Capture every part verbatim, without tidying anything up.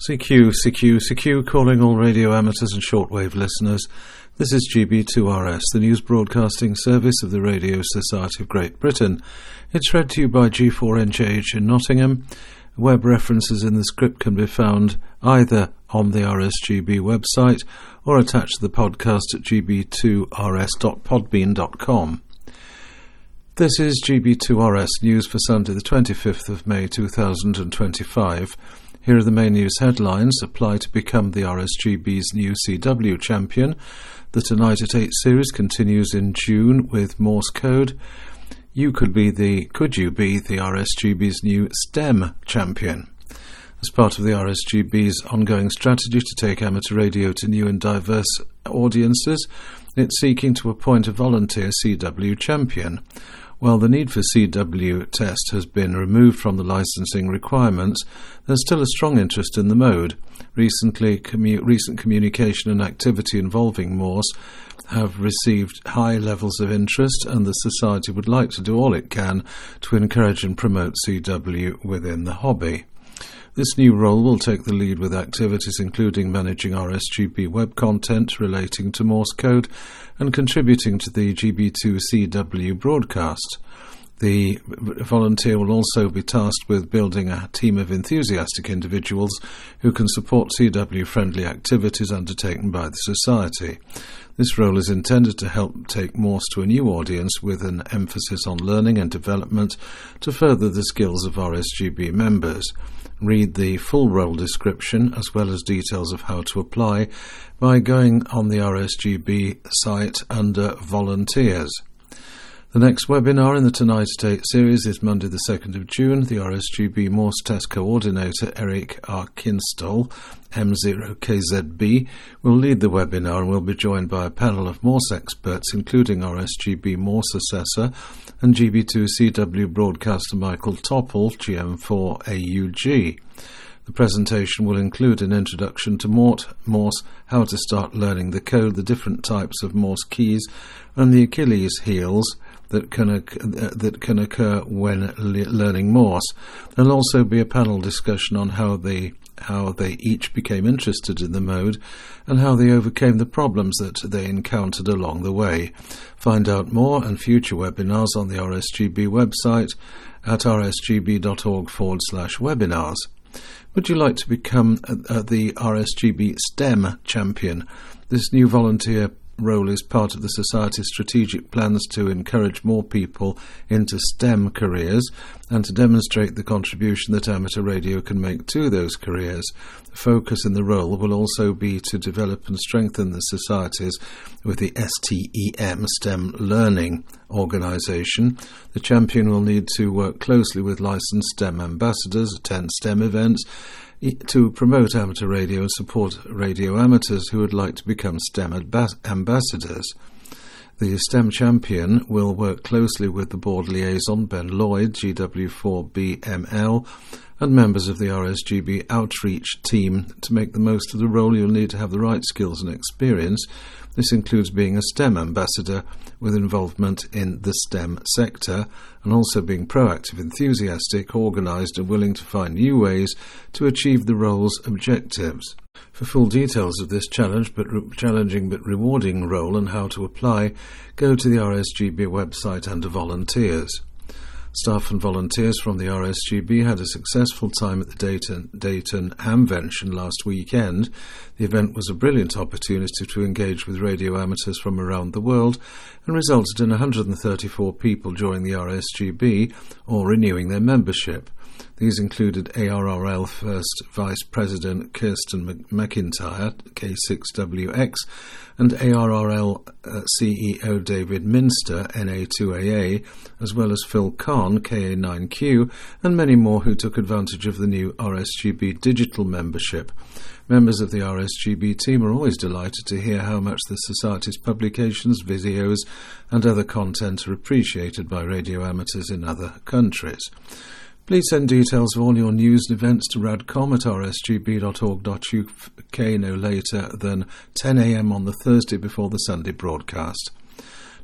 C Q, C Q, C Q, calling all radio amateurs and shortwave listeners. This is G B two R S, the news broadcasting service of the Radio Society of Great Britain. It's read to you by G four N J H in Nottingham. Web references in the script can be found either on the R S G B website or attached to the podcast at g b two r s dot podbean dot com. This is G B two R S news for Sunday the twenty-fifth of May two thousand twenty-five. Here are the main news headlines. Apply to become the R S G B's new C W champion. The Tonight at eight series continues in June with Morse code. You could be the, could you be the R S G B's new STEM champion? As part of the R S G B's ongoing strategy to take amateur radio to new and diverse audiences, it's seeking to appoint a volunteer C W champion. While the need for C W test has been removed from the licensing requirements, there's still a strong interest in the mode. Recently, commu- recent communication and activity involving Morse have received high levels of interest, and the Society would like to do all it can to encourage and promote C W within the hobby. This new role will take the lead with activities including managing R S G B web content relating to Morse code and contributing to the G B two C W broadcast. The volunteer will also be tasked with building a team of enthusiastic individuals who can support C W-friendly activities undertaken by the Society. This role is intended to help take Morse to a new audience with an emphasis on learning and development to further the skills of R S G B members. Read the full role description as well as details of how to apply by going on the R S G B site under Volunteers. The next webinar in the Tonight at eight series is Monday the second of June. The R S G B Morse Test Coordinator Eric R. Kinstall, M zero K Z B, will lead the webinar and will be joined by a panel of Morse experts including R S G B Morse Assessor and G B two C W broadcaster Michael Topple, G M four A U G. The presentation will include an introduction to Morse, how to start learning the code, the different types of Morse keys, and the Achilles heels that can uh, that can occur when le- learning Morse. There'll also be a panel discussion on how they how they each became interested in the mode and how they overcame the problems that they encountered along the way. Find out more and future webinars on the R S G B website at r s g b dot org forward slash webinars. Would you like to become uh, the R S G B STEM champion? This new volunteer role is part of the Society's strategic plans to encourage more people into STEM careers and to demonstrate the contribution that amateur radio can make to those careers. The focus in the role will also be to develop and strengthen the societies with the STEM STEM Learning organisation. The champion will need to work closely with licensed STEM ambassadors, attend STEM events, to promote amateur radio and support radio amateurs who would like to become STEM adba- ambassadors. The STEM champion will work closely with the board liaison Ben Lloyd, G W four B M L, and members of the R S G B outreach team. To make the most of the role, you'll need to have the right skills and experience. This includes being a STEM ambassador with involvement in the STEM sector and also being proactive, enthusiastic, organised and willing to find new ways to achieve the role's objectives. For full details of this challenge but re- challenging but rewarding role and how to apply, go to the R S G B website under Volunteers. Staff and volunteers from the R S G B had a successful time at the Dayton, Dayton Hamvention last weekend. The event was a brilliant opportunity to engage with radio amateurs from around the world and resulted in one hundred thirty-four people joining the R S G B or renewing their membership. These included A R R L First Vice President Kirsten McIntyre, K six W X, and A R R L uh, C E O David Minster, N A two A A, as well as Phil Kahn, K A nine Q, and many more who took advantage of the new R S G B digital membership. Members of the R S G B team are always delighted to hear how much the Society's publications, videos, and other content are appreciated by radio amateurs in other countries. Please send details of all your news and events to radcom at r s g b dot org dot u k no later than ten a m on the Thursday before the Sunday broadcast.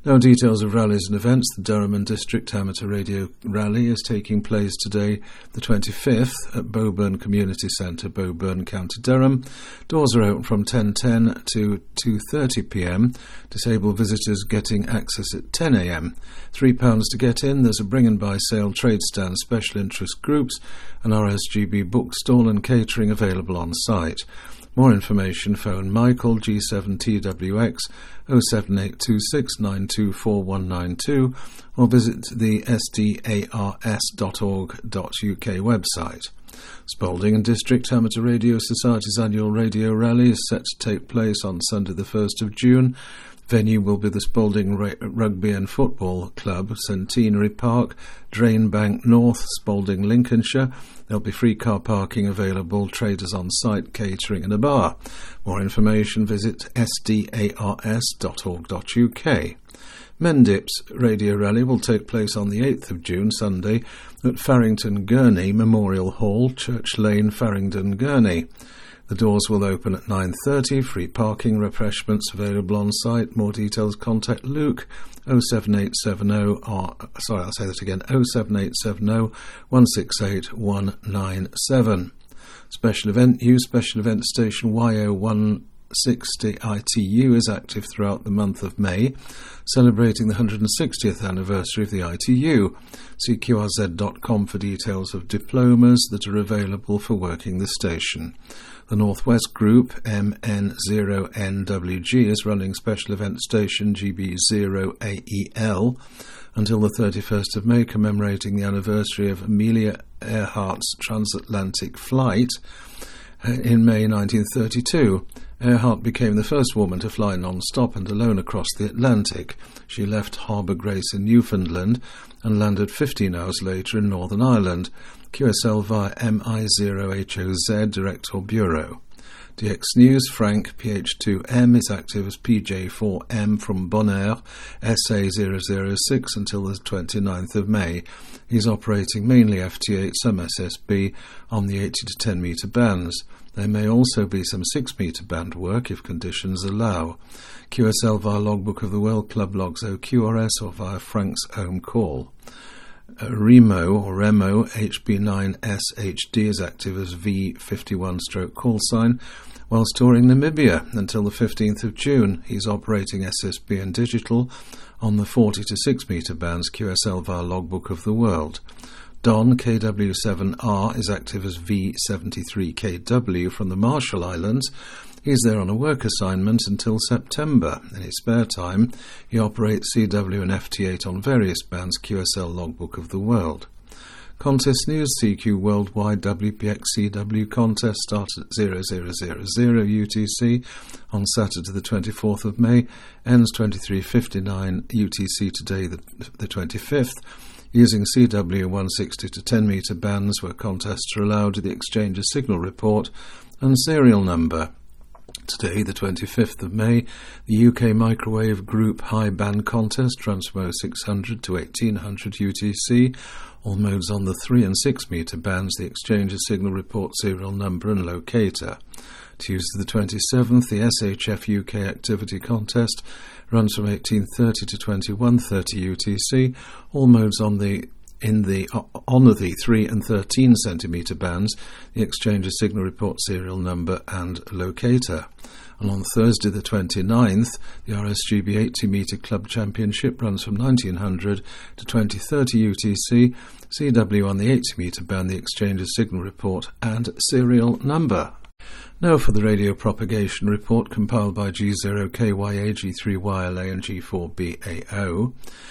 Now, details of rallies and events. The Durham and District Amateur Radio Rally is taking place today, the twenty-fifth, at Bowburn Community Centre, Bowburn, County Durham. Doors are open from ten ten to two thirty p m. Disabled visitors getting access at ten a m. Three pounds to get in. There's a bring and buy sale, trade stand, special interest groups, an R S G B bookstall and catering available on site. More information, phone Michael G seven T W X oh seven eight two six nine two four one nine two or visit the s d a r s dot org dot u k website. Spalding and District Amateur Radio Society's annual radio rally is set to take place on Sunday the first of June. Venue will be the Spalding Ra- Rugby and Football Club, Centenary Park, Drainbank North, Spalding, Lincolnshire. There'll be free car parking available, traders on site, catering and a bar. More information, visit s d a r s dot org dot u k. Mendip's Radio Rally will take place on the eighth of June, Sunday, at Farringdon Gurney Memorial Hall, Church Lane, Farringdon Gurney. The doors will open at nine thirty, free parking, refreshments available on site. More details, contact Luke oh seven eight seven oh, or, sorry, I'll say that again, oh seven eight seven oh, one six eight, one nine seven. Special event news, special event station Y O one sixty I T U is active throughout the month of May, celebrating the one hundred sixtieth anniversary of the I T U. See Q R Z dot com for details of diplomas that are available for working the station. The Northwest Group, M N zero N W G, is running special event station G B zero A E L until the thirty-first of May, commemorating the anniversary of Amelia Earhart's transatlantic flight in May nineteen thirty-two. Earhart became the first woman to fly non-stop and alone across the Atlantic. She left Harbour Grace in Newfoundland and landed fifteen hours later in Northern Ireland. Q S L via M I zero H O Z, Director Bureau. D X News, Frank P H two M is active as P J four M from Bonaire, S A zero zero six until the twenty-ninth of May. He's operating mainly F T eight, some S S B, on the eighty to ten metre bands. There may also be some six metre band work if conditions allow. Q S L via Logbook of the World, Club Logs O Q R S, or via Frank's Home Call. Uh, Remo, or Remo, H B nine S H D is active as V fifty-one stroke call sign, whilst touring Namibia until the fifteenth of June. He's operating S S B and digital on the forty to six metre bands, Q S L via Logbook of the World. Don, K W seven R, is active as V seventy-three K W from the Marshall Islands. He's there on a work assignment until September. In his spare time, he operates C W and F T eight on various bands, Q S L Logbook of the World. Contest news, C Q Worldwide W P X C W contest starts at zero zero zero zero U T C on Saturday the twenty-fourth of May, ends twenty-three fifty-nine U T C today the, the twenty-fifth, using C W one sixty to ten metre bands where contests are allowed to the exchange's signal report and serial number. Today, the twenty-fifth of May, the U K Microwave Group High Band Contest runs from oh six hundred to eighteen hundred U T C, all modes on the three and six metre bands, the exchange's signal report, serial number and locator. Tuesday the twenty-seventh, the S H F U K Activity Contest runs from eighteen thirty to twenty-one thirty U T C, all modes on the in the on the three and thirteen centimetre bands, the exchange's signal report, serial number and locator. And on Thursday the twenty-ninth, the R S G B eighty metre Club Championship runs from nineteen hundred to twenty thirty U T C, C W on the eighty metre band, the exchange's signal report and serial number. Now for the radio propagation report compiled by G zero K Y A, G three Y L A and G four B A O.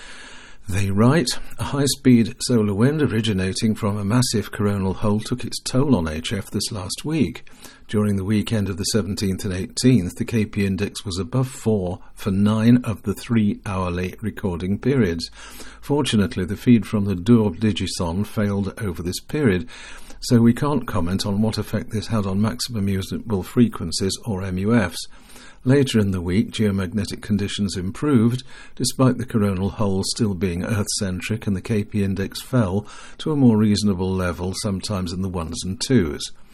They write, a high-speed solar wind originating from a massive coronal hole took its toll on H F this last week. During the weekend of the seventeenth and eighteenth, the K P index was above four for nine of the three hourly recording periods. Fortunately, the feed from the Dourbe Digison failed over this period, so we can't comment on what effect this had on maximum usable frequencies or M U Fs. Later in the week, geomagnetic conditions improved, despite the coronal hole still being Earth-centric, and the K P index fell to a more reasonable level, sometimes in the ones and twos.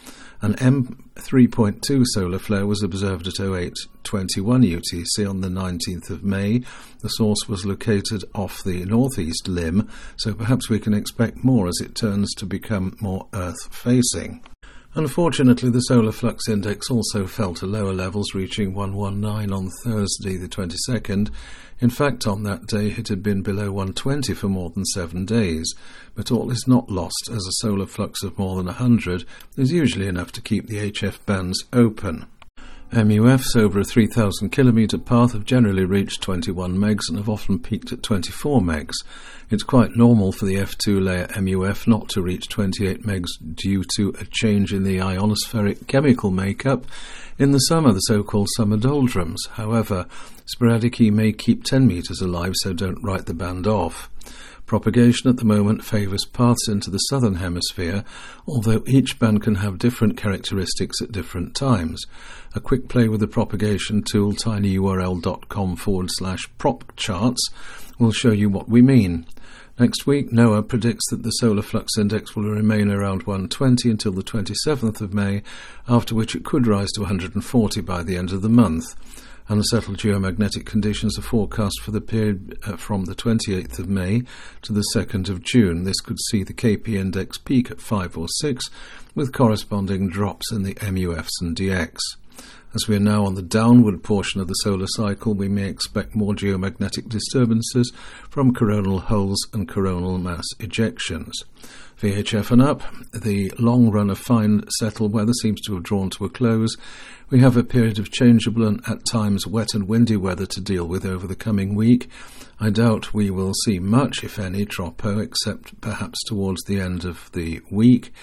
An M three point two solar flare was observed at oh eight twenty-one U T C on the nineteenth of May. The source was located off the northeast limb, so perhaps we can expect more as it turns to become more Earth-facing. Unfortunately, the solar flux index also fell to lower levels, reaching one nineteen on Thursday the twenty-second. In fact, on that day it had been below one twenty for more than seven days. But all is not lost, as a solar flux of more than one hundred is usually enough to keep the H F bands open. M U Fs over a three thousand kilometre path have generally reached twenty-one megs and have often peaked at twenty-four megs. It's quite normal for the F two layer M U F not to reach twenty-eight megs due to a change in the ionospheric chemical makeup in the summer, the so-called summer doldrums. However, sporadic E may keep ten metres alive, so don't write the band off. Propagation at the moment favours paths into the southern hemisphere, although each band can have different characteristics at different times. A quick play with the propagation tool, tinyurl.com forward slash prop charts, will show you what we mean. Next week, NOAA predicts that the solar flux index will remain around one twenty until the twenty-seventh of May, after which it could rise to one hundred forty by the end of the month. Unsettled geomagnetic conditions are forecast for the period uh, from the twenty-eighth of May to the second of June. This could see the K P index peak at five or six, with corresponding drops in the M U Fs and D X. As we are now on the downward portion of the solar cycle, we may expect more geomagnetic disturbances from coronal holes and coronal mass ejections. V H F and up, the long run of fine settled weather seems to have drawn to a close. We have a period of changeable and at times wet and windy weather to deal with over the coming week. I doubt we will see much, if any, tropo, except perhaps towards the end of the week.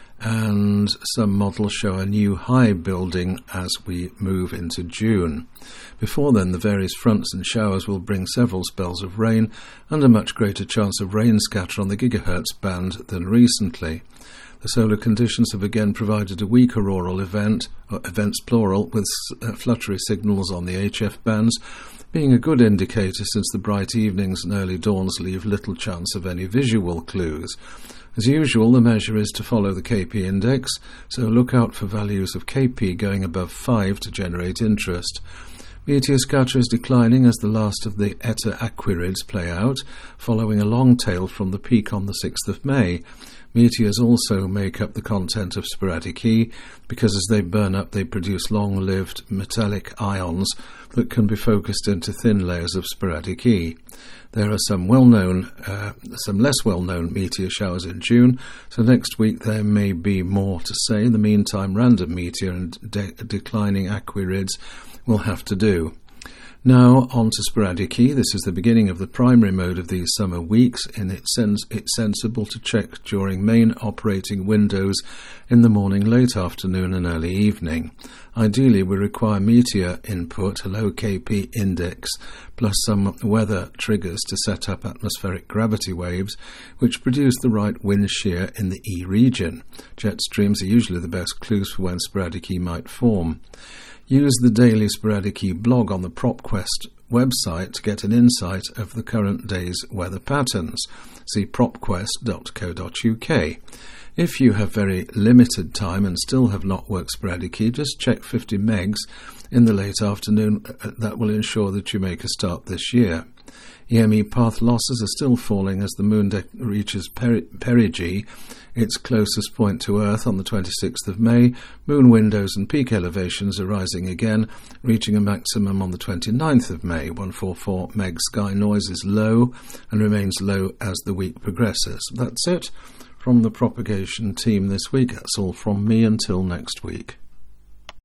And some models show a new high building as we move into June. Before then, the various fronts and showers will bring several spells of rain and a much greater chance of rain scatter on the gigahertz band than recently. The solar conditions have again provided a weak auroral event, or events plural, with uh, fluttery signals on the H F bands, being a good indicator since the bright evenings and early dawns leave little chance of any visual clues. As usual, the measure is to follow the K P index, so look out for values of K P going above five to generate interest. Meteor scatter is declining as the last of the Eta Aquarids play out, following a long tail from the peak on the sixth of May. Meteors also make up the content of sporadic E, because as they burn up they produce long-lived metallic ions that can be focused into thin layers of sporadic E. There are some well-known, uh, some less well-known meteor showers in June, so next week there may be more to say. In the meantime, random meteor and de- declining aquarids will have to do. Now on to sporadic E. This is the beginning of the primary mode of these summer weeks, and it's, sens- it's sensible to check during main operating windows in the morning, late afternoon and early evening. Ideally, we require meteor input, a low K P index, plus some weather triggers to set up atmospheric gravity waves, which produce the right wind shear in the E region. Jet streams are usually the best clues for when sporadic E might form. Use the daily sporadic E blog on the PropQuest website to get an insight of the current day's weather patterns. See propquest dot co dot uk. If you have very limited time and still have not worked sporadic E, just check fifty megs in the late afternoon. That will ensure that you make a start this year. E M E path losses are still falling as the moon de- reaches peri- perigee, its closest point to Earth, on the twenty-sixth of May. Moon windows and peak elevations are rising again, reaching a maximum on the twenty-ninth of May. one forty-four meg sky noise is low and remains low as the week progresses. That's it from the propagation team this week. That's all from me until next week.